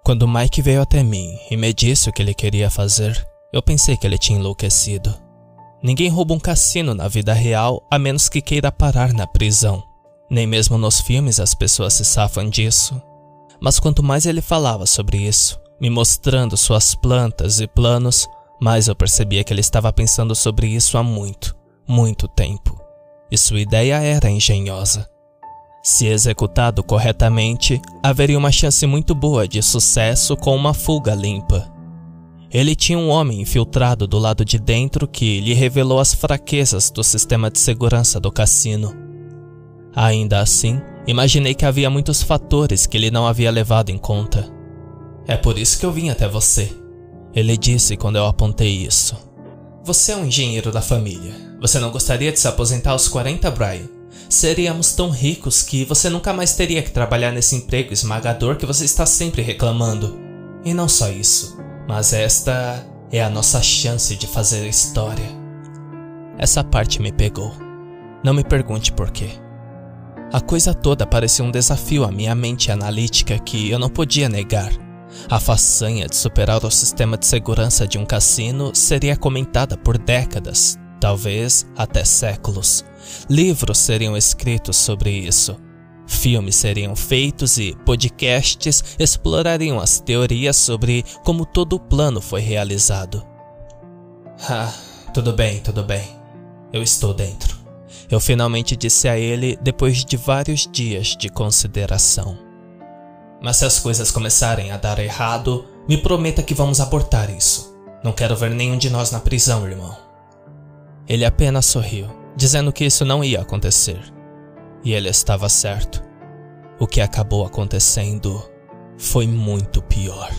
Quando Mike veio até mim e me disse o que ele queria fazer, eu pensei que ele tinha enlouquecido. Ninguém rouba um cassino na vida real a menos que queira parar na prisão. Nem mesmo nos filmes as pessoas se safam disso. Mas quanto mais ele falava sobre isso, me mostrando suas plantas e planos, mais eu percebia que ele estava pensando sobre isso há muito, muito tempo. E sua ideia era engenhosa. Se executado corretamente, haveria uma chance muito boa de sucesso com uma fuga limpa. Ele tinha um homem infiltrado do lado de dentro que lhe revelou as fraquezas do sistema de segurança do cassino. Ainda assim, imaginei que havia muitos fatores que ele não havia levado em conta. "É por isso que eu vim até você", ele disse quando eu apontei isso. "Você é um engenheiro da família. Você não gostaria de se aposentar aos 40, Brian? Seríamos tão ricos que você nunca mais teria que trabalhar nesse emprego esmagador que você está sempre reclamando. E não só isso, mas esta é a nossa chance de fazer história." Essa parte me pegou. Não me pergunte por quê. A coisa toda parecia um desafio à minha mente analítica que eu não podia negar. A façanha de superar o sistema de segurança de um cassino seria comentada por décadas, talvez até séculos. Livros seriam escritos sobre isso. Filmes seriam feitos e podcasts explorariam as teorias sobre como todo o plano foi realizado. Tudo bem. Eu estou dentro. Eu finalmente disse a ele depois de vários dias de consideração. "Mas se as coisas começarem a dar errado, me prometa que vamos abortar isso. Não quero ver nenhum de nós na prisão, irmão." Ele apenas sorriu, dizendo que isso não ia acontecer. E ele estava certo. O que acabou acontecendo foi muito pior.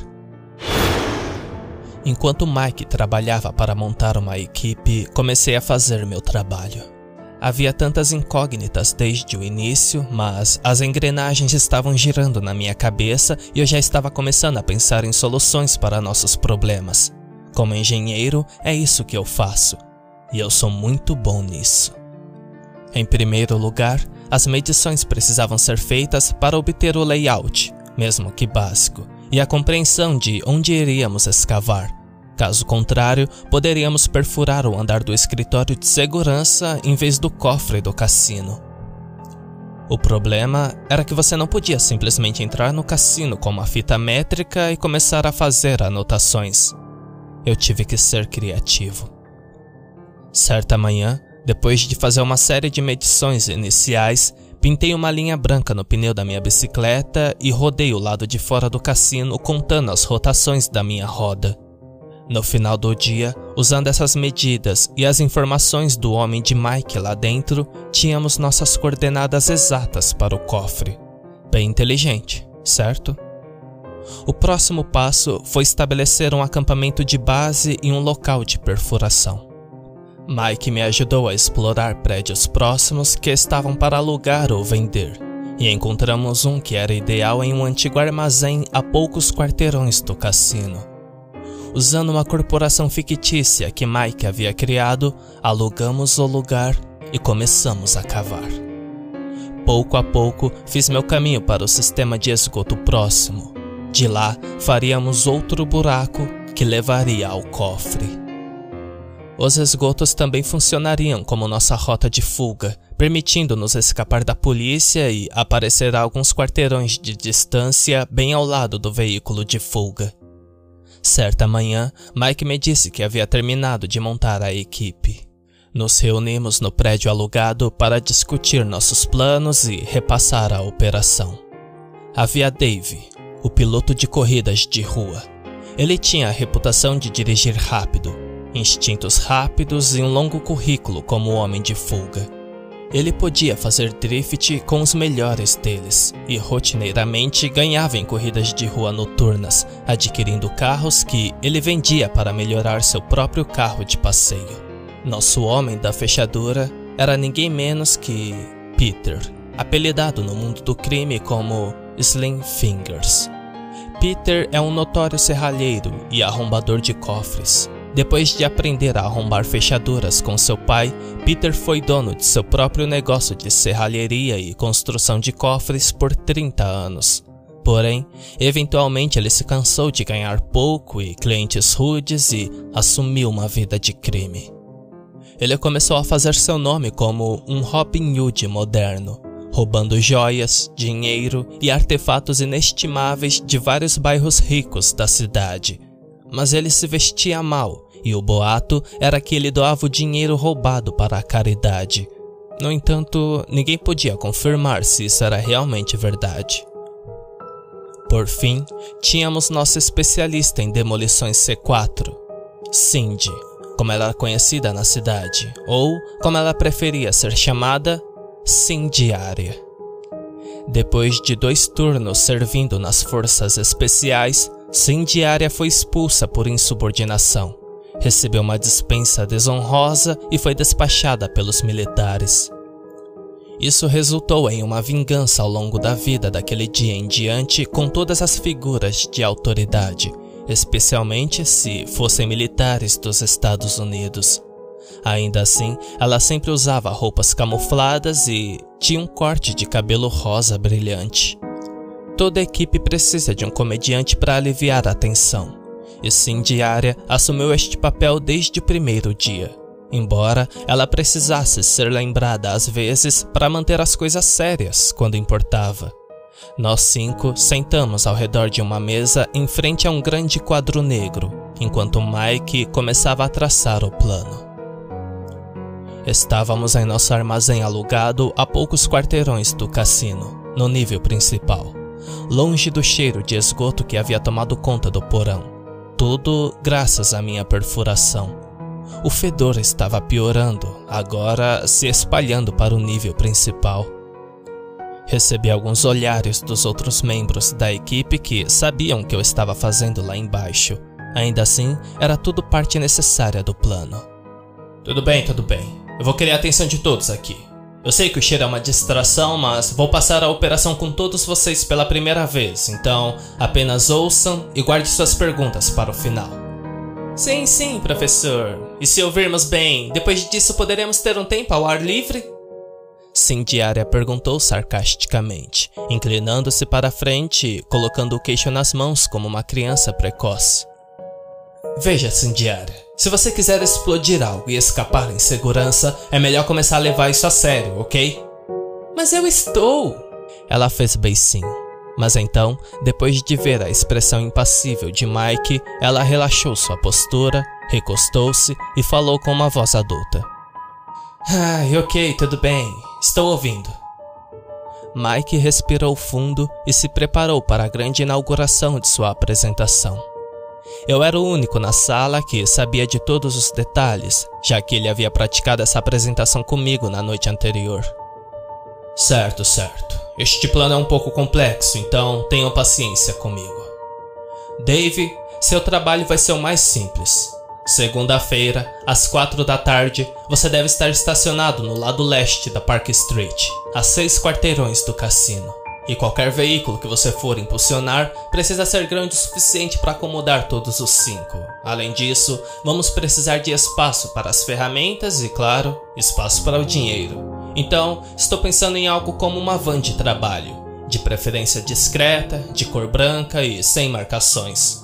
Enquanto Mike trabalhava para montar uma equipe, comecei a fazer meu trabalho. Havia tantas incógnitas desde o início, mas as engrenagens estavam girando na minha cabeça e eu já estava começando a pensar em soluções para nossos problemas. Como engenheiro, é isso que eu faço, e eu sou muito bom nisso. Em primeiro lugar, as medições precisavam ser feitas para obter o layout, mesmo que básico, e a compreensão de onde iríamos escavar. Caso contrário, poderíamos perfurar o andar do escritório de segurança em vez do cofre do cassino. O problema era que você não podia simplesmente entrar no cassino com uma fita métrica e começar a fazer anotações. Eu tive que ser criativo. Certa manhã, depois de fazer uma série de medições iniciais, pintei uma linha branca no pneu da minha bicicleta e rodei o lado de fora do cassino contando as rotações da minha roda. No final do dia, usando essas medidas e as informações do homem de Mike lá dentro, tínhamos nossas coordenadas exatas para o cofre. Bem inteligente, certo? O próximo passo foi estabelecer um acampamento de base e um local de perfuração. Mike me ajudou a explorar prédios próximos que estavam para alugar ou vender, e encontramos um que era ideal em um antigo armazém a poucos quarteirões do cassino. Usando uma corporação fictícia que Mike havia criado, alugamos o lugar e começamos a cavar. Pouco a pouco, fiz meu caminho para o sistema de esgoto próximo. De lá, faríamos outro buraco que levaria ao cofre. Os esgotos também funcionariam como nossa rota de fuga, permitindo-nos escapar da polícia e aparecer a alguns quarteirões de distância bem ao lado do veículo de fuga. Certa manhã, Mike me disse que havia terminado de montar a equipe. Nos reunimos no prédio alugado para discutir nossos planos e repassar a operação. Havia Dave, o piloto de corridas de rua. Ele tinha a reputação de dirigir rápido, instintos rápidos e um longo currículo como homem de fuga. Ele podia fazer drift com os melhores deles e rotineiramente ganhava em corridas de rua noturnas, adquirindo carros que ele vendia para melhorar seu próprio carro de passeio. Nosso homem da fechadura era ninguém menos que Peter, apelidado no mundo do crime como Slim Fingers. Peter é um notório serralheiro e arrombador de cofres. Depois de aprender a arrombar fechaduras com seu pai, Peter foi dono de seu próprio negócio de serralheria e construção de cofres por 30 anos. Porém, eventualmente ele se cansou de ganhar pouco e clientes rudes e assumiu uma vida de crime. Ele começou a fazer seu nome como um Robin Hood moderno, roubando joias, dinheiro e artefatos inestimáveis de vários bairros ricos da cidade. Mas ele se vestia mal e o boato era que ele doava o dinheiro roubado para a caridade. No entanto, ninguém podia confirmar se isso era realmente verdade. Por fim, tínhamos nossa especialista em demolições C4, Cindy, como ela era conhecida na cidade, ou, como ela preferia ser chamada, Cindiária. Depois de 2 turnos servindo nas forças especiais, Cindiária foi expulsa por insubordinação, recebeu uma dispensa desonrosa e foi despachada pelos militares. Isso resultou em uma vingança ao longo da vida daquele dia em diante com todas as figuras de autoridade, especialmente se fossem militares dos Estados Unidos. Ainda assim, ela sempre usava roupas camufladas e tinha um corte de cabelo rosa brilhante. Toda equipe precisa de um comediante para aliviar a tensão, e Cindiária assumiu este papel desde o primeiro dia. Embora ela precisasse ser lembrada às vezes para manter as coisas sérias quando importava. Nós 5 sentamos ao redor de uma mesa em frente a um grande quadro negro, enquanto Mike começava a traçar o plano. Estávamos em nosso armazém alugado a poucos quarteirões do cassino, no nível principal, longe do cheiro de esgoto que havia tomado conta do porão. Tudo graças à minha perfuração. O fedor estava piorando, agora se espalhando para o nível principal. Recebi alguns olhares dos outros membros da equipe que sabiam o que eu estava fazendo lá embaixo. Ainda assim, era tudo parte necessária do plano. Tudo bem. Eu vou querer a atenção de todos aqui. Eu sei que o cheiro é uma distração, mas vou passar a operação com todos vocês pela primeira vez, então apenas ouçam e guarde suas perguntas para o final. Sim, professor. E se ouvirmos bem, depois disso poderemos ter um tempo ao ar livre? Cindiária perguntou sarcasticamente, inclinando-se para a frente e colocando o queixo nas mãos como uma criança precoce. Veja, Cindiária, se você quiser explodir algo e escapar em segurança, é melhor começar a levar isso a sério, ok? Mas eu estou... Ela fez beicinho. Mas então, depois de ver a expressão impassível de Mike, ela relaxou sua postura, recostou-se e falou com uma voz adulta. Ok, tudo bem. Estou ouvindo. Mike respirou fundo e se preparou para a grande inauguração de sua apresentação. Eu era o único na sala que sabia de todos os detalhes, já que ele havia praticado essa apresentação comigo na noite anterior. Certo. Este plano é um pouco complexo, então tenham paciência comigo. Dave, seu trabalho vai ser o mais simples. Segunda-feira, às 4 da tarde, você deve estar estacionado no lado leste da Park Street, a 6 quarteirões do cassino. E qualquer veículo que você for impulsionar precisa ser grande o suficiente para acomodar todos os 5. Além disso, vamos precisar de espaço para as ferramentas e, claro, espaço para o dinheiro. Então, estou pensando em algo como uma van de trabalho, de preferência discreta, de cor branca e sem marcações.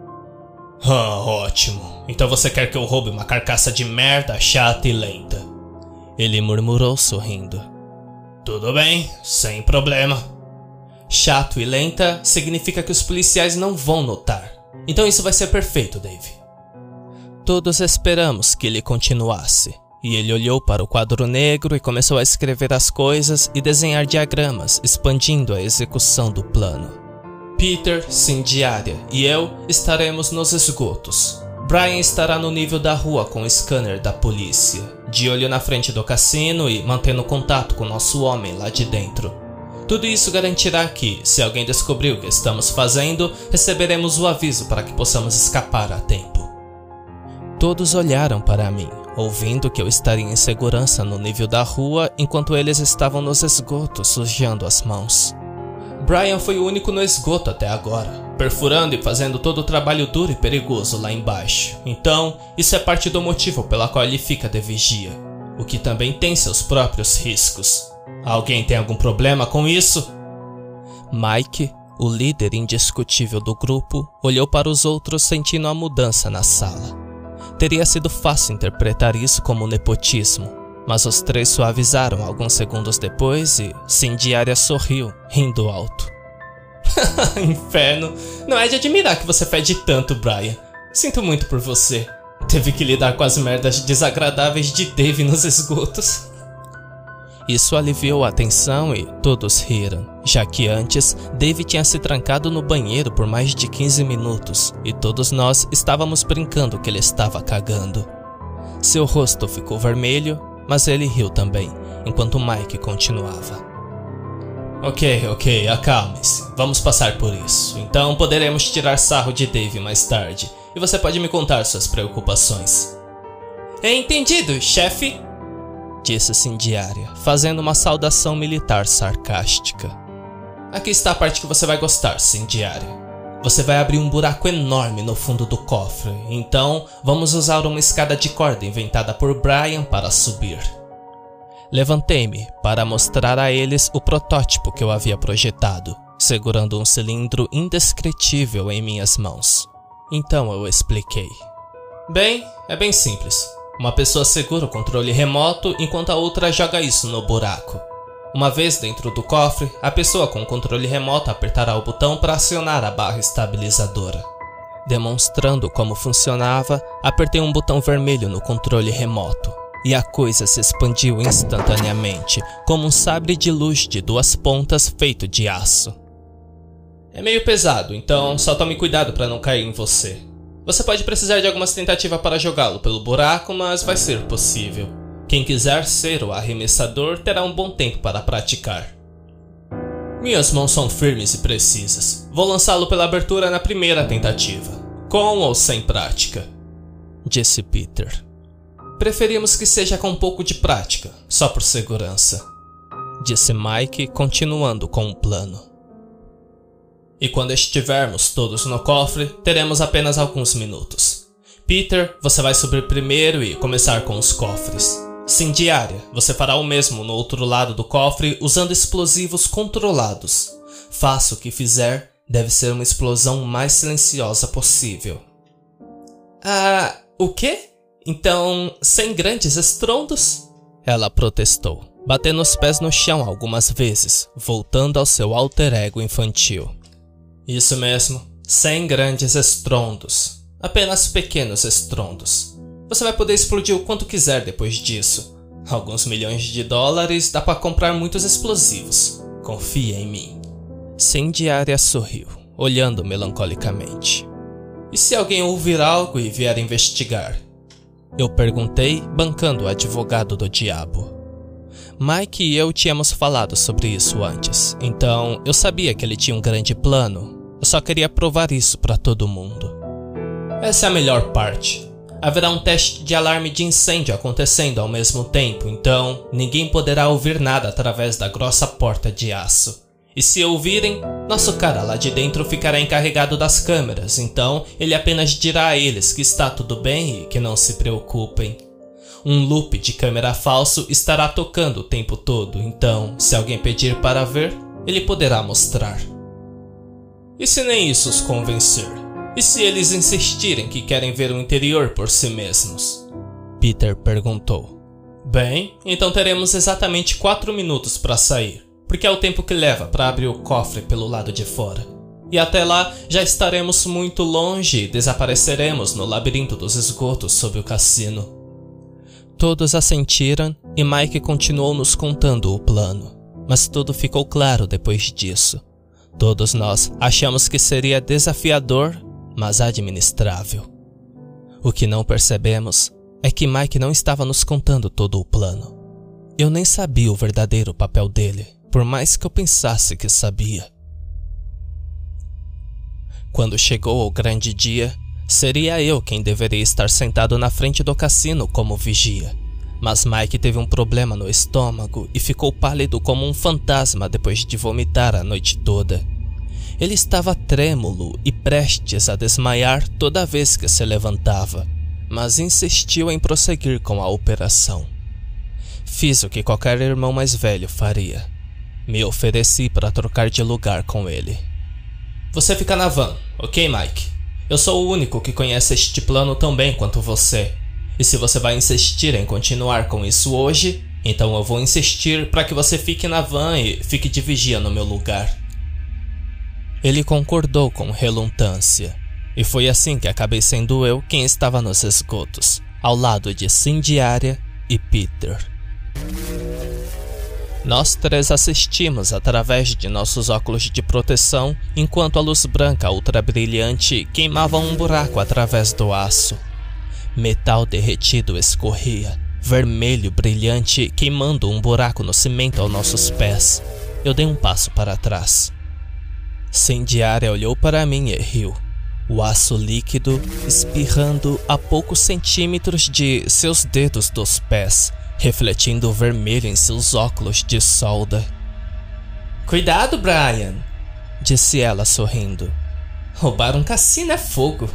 Ótimo. Então você quer que eu roube uma carcaça de merda chata e lenta? Ele murmurou sorrindo. Tudo bem, sem problema. Chato e lenta significa que os policiais não vão notar. Então isso vai ser perfeito, Dave. Todos esperamos que ele continuasse. E ele olhou para o quadro negro e começou a escrever as coisas e desenhar diagramas, expandindo a execução do plano. Peter, Cindiária e eu estaremos nos esgotos. Brian estará no nível da rua com o scanner da polícia, de olho na frente do cassino e mantendo contato com nosso homem lá de dentro. Tudo isso garantirá que, se alguém descobrir o que estamos fazendo, receberemos o aviso para que possamos escapar a tempo. Todos olharam para mim, ouvindo que eu estaria em segurança no nível da rua enquanto eles estavam nos esgotos sujando as mãos. Brian foi o único no esgoto até agora, perfurando e fazendo todo o trabalho duro e perigoso lá embaixo. Então, isso é parte do motivo pela qual ele fica de vigia, o que também tem seus próprios riscos. Alguém tem algum problema com isso? Mike, O líder indiscutível do grupo olhou para os outros sentindo a mudança na sala. Teria sido fácil interpretar isso como nepotismo, mas os três suavizaram alguns segundos depois e Incendiária sorriu, rindo alto. Inferno, não é de admirar que você fede tanto, Brian. Sinto muito por você. Teve que lidar com as merdas desagradáveis de Dave nos esgotos. Isso aliviou a tensão e todos riram, já que antes Dave tinha se trancado no banheiro por mais de 15 minutos e todos nós estávamos brincando que ele estava cagando. Seu rosto ficou vermelho, mas ele riu também, enquanto Mike continuava. Ok, acalme-se. Vamos passar por isso. Então poderemos tirar sarro de Dave mais tarde e você pode me contar suas preocupações. Entendido, chefe, disse Incendiária, fazendo uma saudação militar sarcástica. Aqui está a parte que você vai gostar, Incendiária. Você vai abrir um buraco enorme no fundo do cofre, então vamos usar uma escada de corda inventada por Brian para subir. Levantei-me para mostrar a eles o protótipo que eu havia projetado, segurando um cilindro indescritível em minhas mãos. Então eu expliquei. Bem, é bem simples. Uma pessoa segura o controle remoto enquanto a outra joga isso no buraco. Uma vez dentro do cofre, a pessoa com o controle remoto apertará o botão para acionar a barra estabilizadora. Demonstrando como funcionava, apertei um botão vermelho no controle remoto. E a coisa se expandiu instantaneamente, como um sabre de luz de duas pontas feito de aço. É meio pesado, então só tome cuidado para não cair em você. Você pode precisar de algumas tentativas para jogá-lo pelo buraco, mas vai ser possível. Quem quiser ser o arremessador terá um bom tempo para praticar. Minhas mãos são firmes e precisas. Vou lançá-lo pela abertura na primeira tentativa, com ou sem prática, disse Peter. Preferimos que seja com um pouco de prática, só por segurança, disse Mike, continuando com o plano. E quando estivermos todos no cofre, teremos apenas alguns minutos. Peter, você vai subir primeiro e começar com os cofres. Incendiária, você fará o mesmo no outro lado do cofre usando explosivos controlados. Faça o que fizer, deve ser uma explosão mais silenciosa possível. O quê? Então, sem grandes estrondos? Ela protestou, batendo os pés no chão algumas vezes, voltando ao seu alter ego infantil. Isso mesmo, sem grandes estrondos. Apenas pequenos estrondos. Você vai poder explodir o quanto quiser depois disso. Alguns milhões de dólares dá para comprar muitos explosivos. Confia em mim. Incendiária sorriu, olhando melancolicamente. E se alguém ouvir algo e vier investigar? Eu perguntei, bancando o advogado do diabo. Mike e eu tínhamos falado sobre isso antes, então eu sabia que ele tinha um grande plano. Eu só queria provar isso para todo mundo. Essa é a melhor parte. Haverá um teste de alarme de incêndio acontecendo ao mesmo tempo, então ninguém poderá ouvir nada através da grossa porta de aço. E se ouvirem, nosso cara lá de dentro ficará encarregado das câmeras, então ele apenas dirá a eles que está tudo bem e que não se preocupem. Um loop de câmera falso estará tocando o tempo todo, então se alguém pedir para ver, ele poderá mostrar. E se nem isso os convencer? E se eles insistirem que querem ver o interior por si mesmos? Peter perguntou. Bem, então teremos exatamente 4 minutos para sair, porque é o tempo que leva para abrir o cofre pelo lado de fora. E até lá já estaremos muito longe e desapareceremos no labirinto dos esgotos sob o cassino. Todos assentiram e Mike continuou nos contando o plano, mas tudo ficou claro depois disso. Todos nós achamos que seria desafiador, mas administrável. O que não percebemos é que Mike não estava nos contando todo o plano. Eu nem sabia o verdadeiro papel dele, por mais que eu pensasse que sabia. Quando chegou o grande dia, seria eu quem deveria estar sentado na frente do cassino como vigia. Mas Mike teve um problema no estômago e ficou pálido como um fantasma depois de vomitar a noite toda. Ele estava trêmulo e prestes a desmaiar toda vez que se levantava, mas insistiu em prosseguir com a operação. Fiz o que qualquer irmão mais velho faria. Me ofereci para trocar de lugar com ele. Você fica na van, ok, Mike? Eu sou o único que conhece este plano tão bem quanto você. E se você vai insistir em continuar com isso hoje, então eu vou insistir para que você fique na van e fique de vigia no meu lugar. Ele concordou com relutância. E foi assim que acabei sendo eu quem estava nos esgotos, ao lado de Incendiária e Peter. Nós três assistimos através de nossos óculos de proteção enquanto a luz branca ultra brilhante queimava um buraco através do aço. Metal derretido escorria, vermelho brilhante queimando um buraco no cimento aos nossos pés. Eu dei um passo para trás. Incendiária olhou para mim e riu. O aço líquido espirrando a poucos centímetros de seus dedos dos pés, refletindo o vermelho em seus óculos de solda. Cuidado, Brian, disse ela sorrindo. Roubar um cassino é fogo.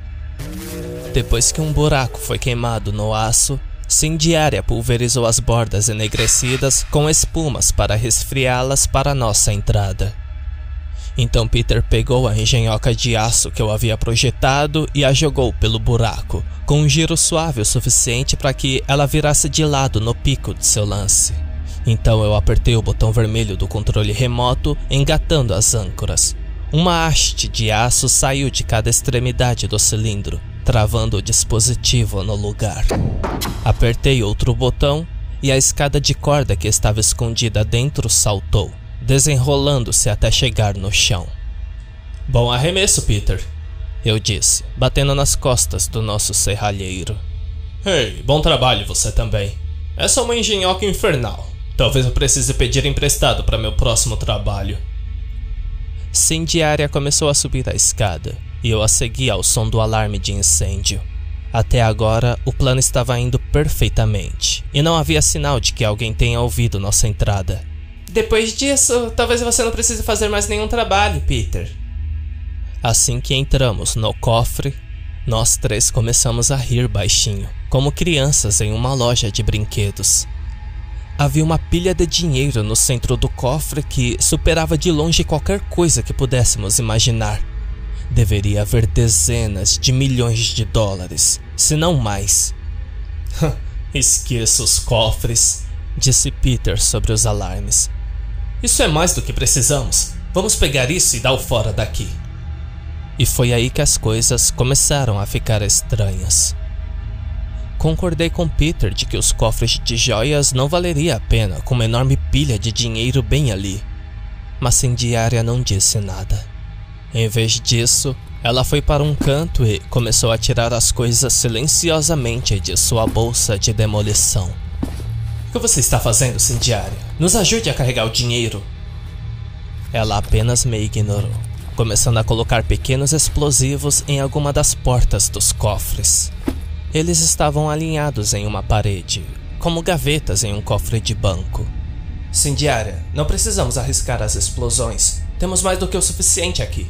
Depois que um buraco foi queimado no aço, Incendiária pulverizou as bordas enegrecidas com espumas para resfriá-las para nossa entrada. Então Peter pegou a engenhoca de aço que eu havia projetado e a jogou pelo buraco, com um giro suave o suficiente para que ela virasse de lado no pico de seu lance. Então eu apertei o botão vermelho do controle remoto, engatando as âncoras. Uma haste de aço saiu de cada extremidade do cilindro, travando o dispositivo no lugar. Apertei outro botão e a escada de corda que estava escondida dentro saltou, desenrolando-se até chegar no chão. Bom arremesso, Peter, eu disse, batendo nas costas do nosso serralheiro. Ei, bom trabalho você também. Essa é uma engenhoca infernal. Talvez eu precise pedir emprestado para meu próximo trabalho. Incendiária começou a subir a escada e eu a segui ao som do alarme de incêndio. Até agora, o plano estava indo perfeitamente e não havia sinal de que alguém tenha ouvido nossa entrada. Depois disso, talvez você não precise fazer mais nenhum trabalho, Peter. Assim que entramos no cofre, nós três começamos a rir baixinho, como crianças em uma loja de brinquedos. Havia uma pilha de dinheiro no centro do cofre que superava de longe qualquer coisa que pudéssemos imaginar. Deveria haver dezenas de milhões de dólares, se não mais. Esqueça os cofres, disse Peter sobre os alarmes. Isso é mais do que precisamos. Vamos pegar isso e dar o fora daqui. E foi aí que as coisas começaram a ficar estranhas. Concordei com Peter de que os cofres de joias não valeria a pena com uma enorme pilha de dinheiro bem ali. Mas Incendiária não disse nada. Em vez disso, ela foi para um canto e começou a tirar as coisas silenciosamente de sua bolsa de demolição. O que você está fazendo, Incendiária? Nos ajude a carregar o dinheiro. Ela apenas me ignorou, começando a colocar pequenos explosivos em alguma das portas dos cofres. Eles estavam alinhados em uma parede, como gavetas em um cofre de banco. Incendiária, não precisamos arriscar as explosões. Temos mais do que o suficiente aqui.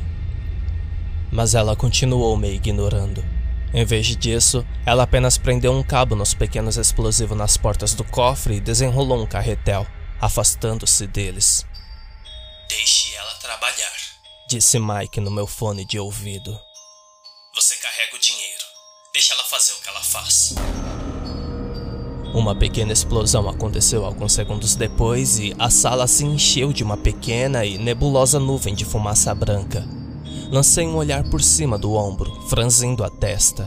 Mas ela continuou me ignorando. Em vez disso, ela apenas prendeu um cabo nos pequenos explosivos nas portas do cofre e desenrolou um carretel, afastando-se deles. Deixe ela trabalhar, disse Mike no meu fone de ouvido. Você carrega o dinheiro. Deixa ela fazer o que ela faz. Uma pequena explosão aconteceu alguns segundos depois e a sala se encheu de uma pequena e nebulosa nuvem de fumaça branca. Lancei um olhar por cima do ombro, franzindo a testa.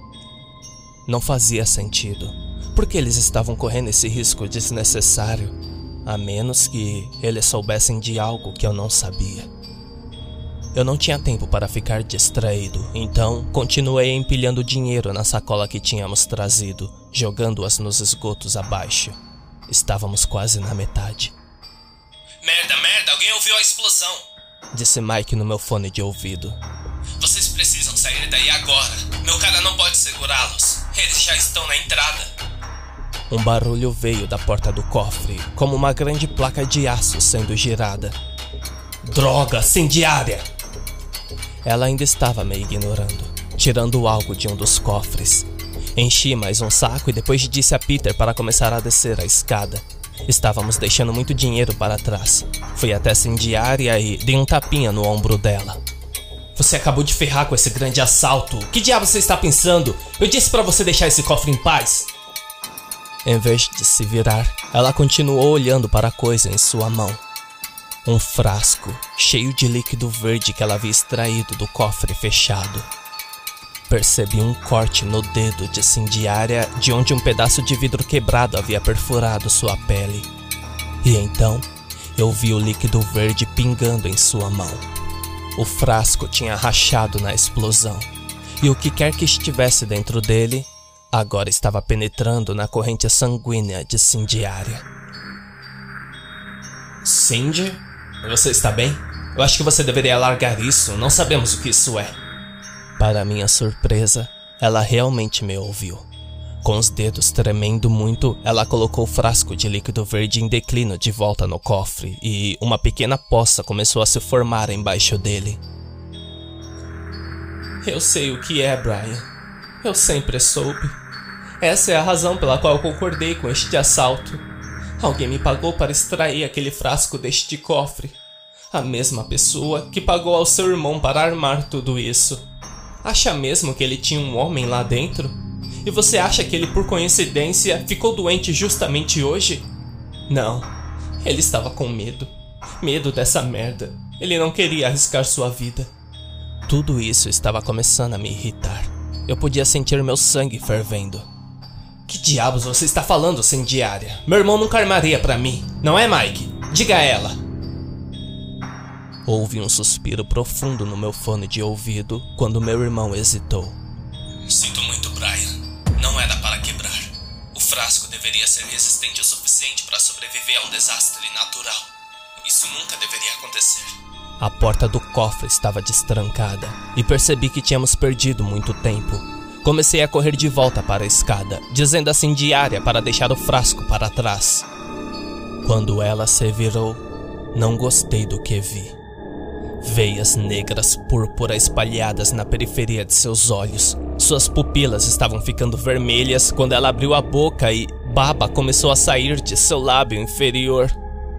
Não fazia sentido. Por que eles estavam correndo esse risco desnecessário? A menos que eles soubessem de algo que eu não sabia. Eu não tinha tempo para ficar distraído, então continuei empilhando dinheiro na sacola que tínhamos trazido, jogando-as nos esgotos abaixo. Estávamos quase na metade. Merda, alguém ouviu a explosão! Disse Mike no meu fone de ouvido. Vocês precisam sair daí agora. Meu cara não pode segurá-los. Eles já estão na entrada. Um barulho veio da porta do cofre, como uma grande placa de aço sendo girada. Droga, Incendiária! Ela ainda estava me ignorando, tirando algo de um dos cofres. Enchi mais um saco e depois disse a Peter para começar a descer a escada. Estávamos deixando muito dinheiro para trás. Fui até Incendiária e dei um tapinha no ombro dela. Você acabou de ferrar com esse grande assalto. Que diabo você está pensando? Eu disse pra você deixar esse cofre em paz. Em vez de se virar, ela continuou olhando para a coisa em sua mão. Um frasco cheio de líquido verde que ela havia extraído do cofre fechado. Percebi um corte no dedo de Cindiária, de onde um pedaço de vidro quebrado havia perfurado sua pele. E então, eu vi o líquido verde pingando em sua mão. O frasco tinha rachado na explosão, e o que quer que estivesse dentro dele, agora estava penetrando na corrente sanguínea de Cindiária. Cindy? Você está bem? Eu acho que você deveria largar isso, não sabemos o que isso é. Para minha surpresa, ela realmente me ouviu. Com os dedos tremendo muito, ela colocou o frasco de líquido verde em declínio de volta no cofre e uma pequena poça começou a se formar embaixo dele. Eu sei o que é, Brian. Eu sempre soube. Essa é a razão pela qual eu concordei com este assalto. Alguém me pagou para extrair aquele frasco deste cofre. A mesma pessoa que pagou ao seu irmão para armar tudo isso. Acha mesmo que ele tinha um homem lá dentro? E você acha que ele, por coincidência, ficou doente justamente hoje? Não, ele estava com medo. Medo dessa merda. Ele não queria arriscar sua vida. Tudo isso estava começando a me irritar. Eu podia sentir meu sangue fervendo. Que diabos você está falando, Cindiária? Meu irmão nunca armaria pra mim, não é, Mike? Diga a ela. Houve um suspiro profundo no meu fone de ouvido quando meu irmão hesitou. Sinto muito, Brian. Não era para quebrar. O frasco deveria ser resistente o suficiente para sobreviver a um desastre natural. Isso nunca deveria acontecer. A porta do cofre estava destrancada e percebi que tínhamos perdido muito tempo. Comecei a correr de volta para a escada, dizendo a Cindiária para deixar o frasco para trás. Quando ela se virou, não gostei do que vi. Veias negras púrpura espalhadas na periferia de seus olhos. Suas pupilas estavam ficando vermelhas quando ela abriu a boca e baba começou a sair de seu lábio inferior.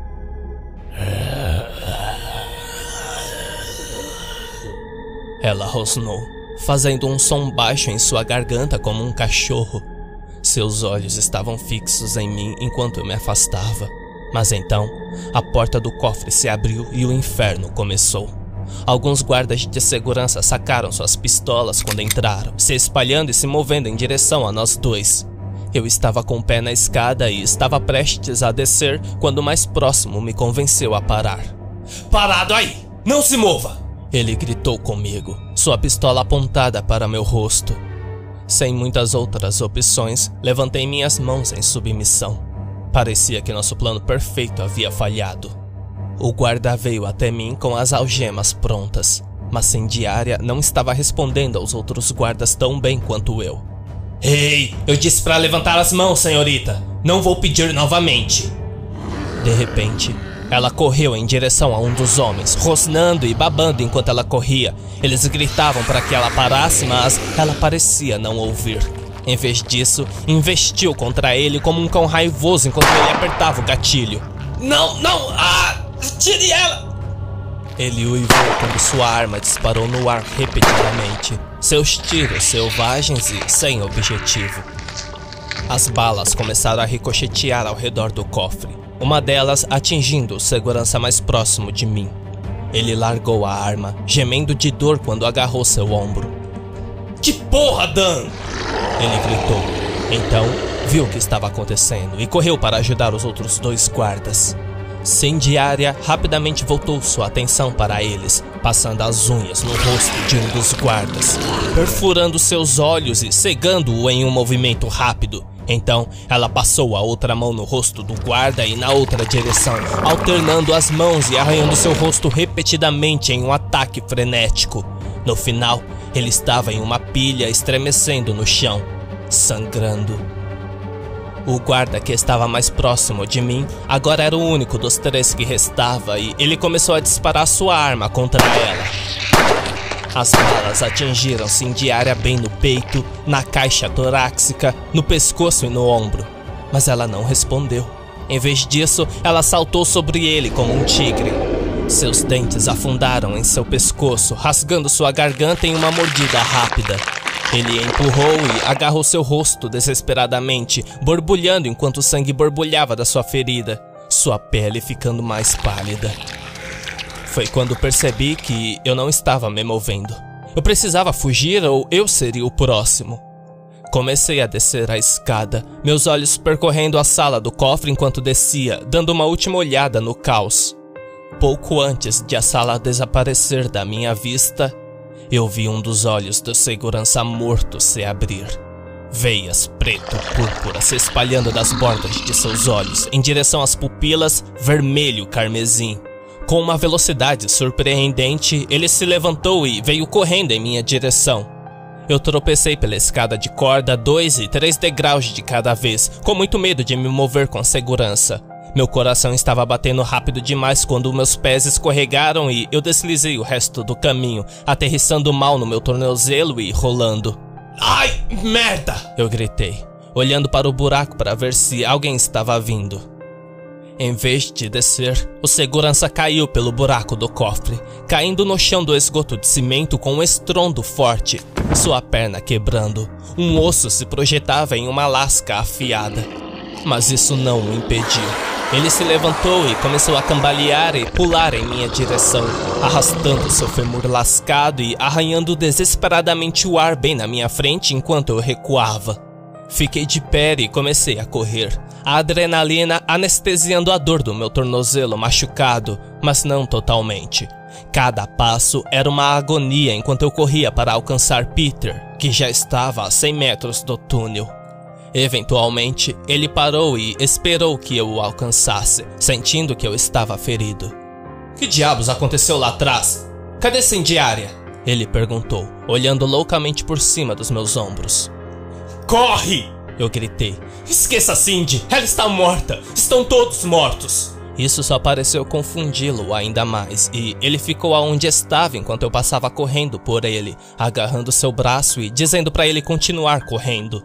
Ela rosnou, fazendo um som baixo em sua garganta como um cachorro. Seus olhos estavam fixos em mim enquanto eu me afastava. Mas então, a porta do cofre se abriu e o inferno começou. Alguns guardas de segurança sacaram suas pistolas quando entraram, se espalhando e se movendo em direção a nós dois. Eu estava com o pé na escada e estava prestes a descer quando o mais próximo me convenceu a parar. Parado aí! Não se mova! Ele gritou comigo, sua pistola apontada para meu rosto. Sem muitas outras opções, levantei minhas mãos em submissão. Parecia que nosso plano perfeito havia falhado. O guarda veio até mim com as algemas prontas, mas Cindiária não estava respondendo aos outros guardas tão bem quanto eu. Ei, eu disse para levantar as mãos, senhorita. Não vou pedir novamente. De repente, ela correu em direção a um dos homens, rosnando e babando enquanto ela corria. Eles gritavam para que ela parasse, mas ela parecia não ouvir. Em vez disso, investiu contra ele como um cão raivoso enquanto ele apertava o gatilho. Não! Tire ela! Ele uivou quando sua arma disparou no ar repetidamente. Seus tiros selvagens e sem objetivo. As balas começaram a ricochetear ao redor do cofre, uma delas atingindo o segurança mais próximo de mim. Ele largou a arma, gemendo de dor quando agarrou seu ombro. Que porra, Dan! Ele gritou. Então, viu o que estava acontecendo e correu para ajudar os outros dois guardas. Cindiária rapidamente voltou sua atenção para eles, passando as unhas no rosto de um dos guardas, perfurando seus olhos e cegando-o em um movimento rápido. Então, ela passou a outra mão no rosto do guarda e na outra direção, alternando as mãos e arranhando seu rosto repetidamente em um ataque frenético. No final, ele estava em uma pilha estremecendo no chão, sangrando. O guarda que estava mais próximo de mim agora era o único dos três que restava e ele começou a disparar sua arma contra ela. As balas atingiram Cindiária bem no peito, na caixa torácica, no pescoço e no ombro. Mas ela não respondeu. Em vez disso, ela saltou sobre ele como um tigre. Seus dentes afundaram em seu pescoço, rasgando sua garganta em uma mordida rápida. Ele empurrou e agarrou seu rosto desesperadamente, borbulhando enquanto o sangue borbulhava da sua ferida, sua pele ficando mais pálida. Foi quando percebi que eu não estava me movendo. Eu precisava fugir ou eu seria o próximo. Comecei a descer a escada, meus olhos percorrendo a sala do cofre enquanto descia, dando uma última olhada no caos. Pouco antes de a sala desaparecer da minha vista, eu vi um dos olhos do segurança morto se abrir. Veias preto-púrpura se espalhando das bordas de seus olhos em direção às pupilas vermelho-carmesim. Com uma velocidade surpreendente, ele se levantou e veio correndo em minha direção. Eu tropecei pela escada de corda 2 e 3 degraus de cada vez, com muito medo de me mover com segurança. Meu coração estava batendo rápido demais quando meus pés escorregaram e eu deslizei o resto do caminho, aterrissando mal no meu tornozelo e rolando. Ai, merda! Eu gritei, olhando para o buraco para ver se alguém estava vindo. Em vez de descer, o segurança caiu pelo buraco do cofre, caindo no chão do esgoto de cimento com um estrondo forte, sua perna quebrando. Um osso se projetava em uma lasca afiada. Mas isso não o impediu. Ele se levantou e começou a cambalear e pular em minha direção, arrastando seu fêmur lascado e arranhando desesperadamente o ar bem na minha frente enquanto eu recuava. Fiquei de pé e comecei a correr, a adrenalina anestesiando a dor do meu tornozelo machucado, mas não totalmente. Cada passo era uma agonia enquanto eu corria para alcançar Peter, que já estava a 100 metros do túnel. Eventualmente, ele parou e esperou que eu o alcançasse, sentindo que eu estava ferido. Que diabos aconteceu lá atrás? Cadê Cindiária? Ele perguntou, olhando loucamente por cima dos meus ombros. Corre! Eu gritei. Esqueça Cindy, ela está morta! Estão todos mortos! Isso só pareceu confundi-lo ainda mais, e ele ficou aonde estava enquanto eu passava correndo por ele, agarrando seu braço e dizendo para ele continuar correndo.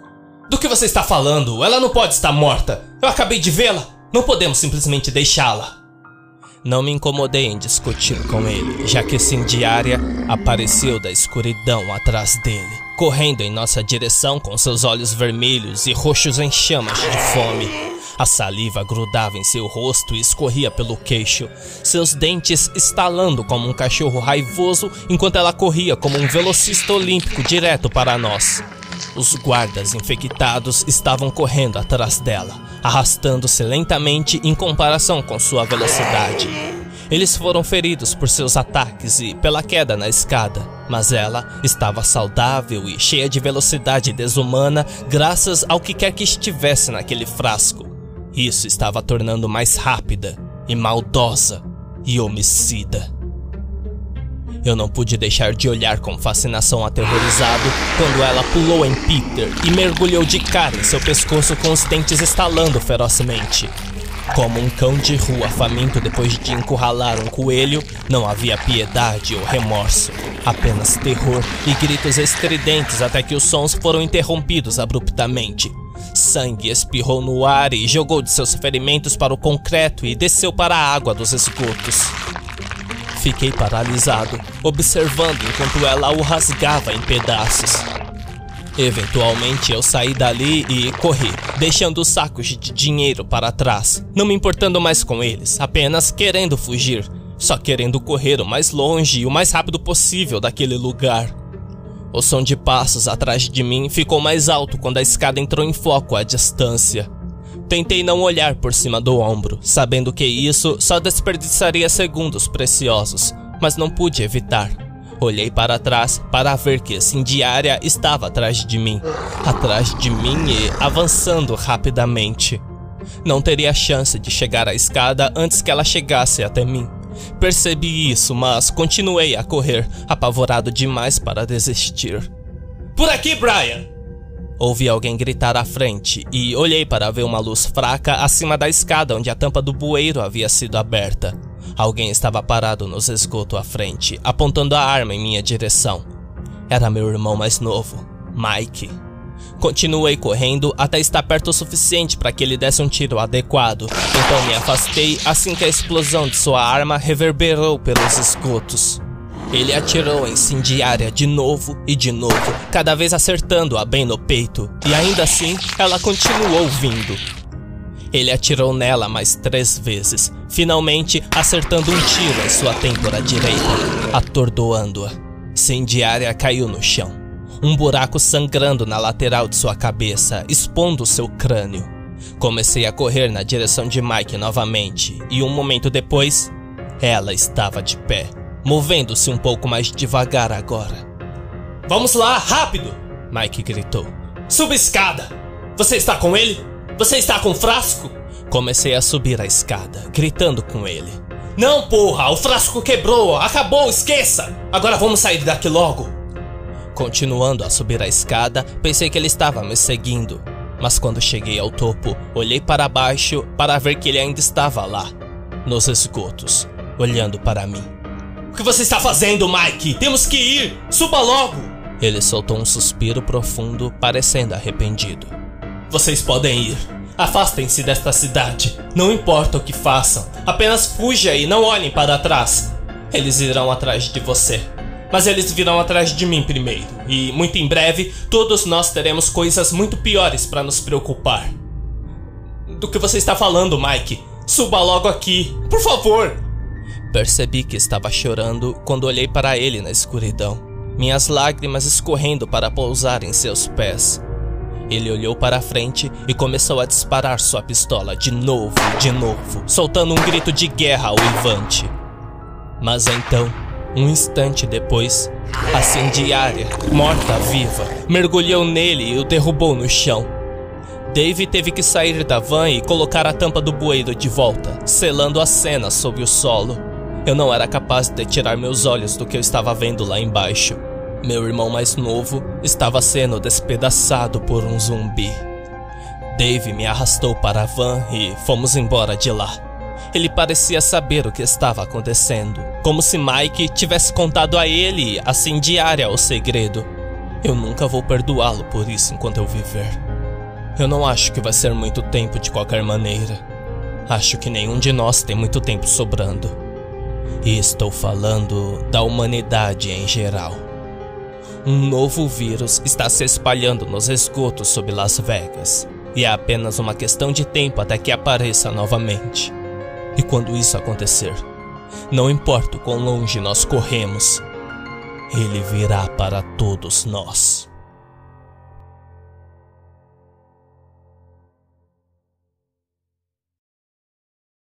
Do que você está falando? Ela não pode estar morta! Eu acabei de vê-la! Não podemos simplesmente deixá-la! Não me incomodei em discutir com ele, já que Cindiária apareceu da escuridão atrás dele, correndo em nossa direção com seus olhos vermelhos e roxos em chamas de fome. A saliva grudava em seu rosto e escorria pelo queixo, seus dentes estalando como um cachorro raivoso enquanto ela corria como um velocista olímpico direto para nós. Os guardas infectados estavam correndo atrás dela, arrastando-se lentamente em comparação com sua velocidade. Eles foram feridos por seus ataques e pela queda na escada, mas ela estava saudável e cheia de velocidade desumana graças ao que quer que estivesse naquele frasco. Isso estava a tornando mais rápida e maldosa e homicida. Eu não pude deixar de olhar com fascinação aterrorizado quando ela pulou em Peter e mergulhou de cara em seu pescoço com os dentes estalando ferozmente. Como um cão de rua faminto depois de encurralar um coelho, não havia piedade ou remorso, apenas terror e gritos estridentes até que os sons foram interrompidos abruptamente. Sangue espirrou no ar e jogou de seus ferimentos para o concreto e desceu para a água dos esgotos. Fiquei paralisado, observando enquanto ela o rasgava em pedaços. Eventualmente eu saí dali e corri, deixando os sacos de dinheiro para trás, não me importando mais com eles, apenas querendo fugir, só querendo correr o mais longe e o mais rápido possível daquele lugar. O som de passos atrás de mim ficou mais alto quando a escada entrou em foco à distância. Tentei não olhar por cima do ombro, sabendo que isso só desperdiçaria segundos preciosos, mas não pude evitar. Olhei para trás para ver que Cindiária estava atrás de mim e avançando rapidamente. Não teria chance de chegar à escada antes que ela chegasse até mim. Percebi isso, mas continuei a correr, apavorado demais para desistir. Por aqui, Brian! Ouvi alguém gritar à frente e olhei para ver uma luz fraca acima da escada onde a tampa do bueiro havia sido aberta. Alguém estava parado nos esgotos à frente, apontando a arma em minha direção. Era meu irmão mais novo, Mike. Continuei correndo até estar perto o suficiente para que ele desse um tiro adequado. Então me afastei assim que a explosão de sua arma reverberou pelos esgotos. Ele atirou a incendiária de novo e de novo, cada vez acertando-a bem no peito, e ainda assim ela continuou vindo. Ele atirou nela mais 3 vezes, finalmente acertando um tiro em sua têmpora direita, atordoando-a. A incendiária caiu no chão, um buraco sangrando na lateral de sua cabeça, expondo seu crânio. Comecei a correr na direção de Mike novamente, e um momento depois, ela estava de pé, movendo-se um pouco mais devagar agora. Vamos lá, rápido! Mike gritou. Suba a escada! Você está com ele? Você está com o frasco? Comecei a subir a escada, gritando com ele. Não, porra! O frasco quebrou! Acabou! Esqueça! Agora vamos sair daqui logo! Continuando a subir a escada, pensei que ele estava me seguindo. Mas quando cheguei ao topo, olhei para baixo para ver que ele ainda estava lá, nos esgotos, olhando para mim. O que você está fazendo, Mike? Temos que ir! Suba logo! Ele soltou um suspiro profundo, parecendo arrependido. Vocês podem ir. Afastem-se desta cidade. Não importa o que façam. Apenas fuja e não olhem para trás. Eles irão atrás de você. Mas eles virão atrás de mim primeiro. E muito em breve, todos nós teremos coisas muito piores para nos preocupar. Do que você está falando, Mike? Suba logo aqui. Por favor! Percebi que estava chorando quando olhei para ele na escuridão, minhas lágrimas escorrendo para pousar em seus pés. Ele olhou para a frente e começou a disparar sua pistola de novo, soltando um grito de guerra ao uivante. Mas então, um instante depois, a incendiária, morta-viva, mergulhou nele e o derrubou no chão. Dave teve que sair da van e colocar a tampa do bueiro de volta, selando a cena sob o solo. Eu não era capaz de tirar meus olhos do que eu estava vendo lá embaixo. Meu irmão mais novo estava sendo despedaçado por um zumbi. Dave me arrastou para a van e fomos embora de lá. Ele parecia saber o que estava acontecendo, como se Mike tivesse contado a ele, a incendiária, o segredo. Eu nunca vou perdoá-lo por isso enquanto eu viver. Eu não acho que vai ser muito tempo de qualquer maneira. Acho que nenhum de nós tem muito tempo sobrando. E estou falando da humanidade em geral. Um novo vírus está se espalhando nos esgotos sobre Las Vegas, e é apenas uma questão de tempo até que apareça novamente. E quando isso acontecer, não importa o quão longe nós corremos, ele virá para todos nós.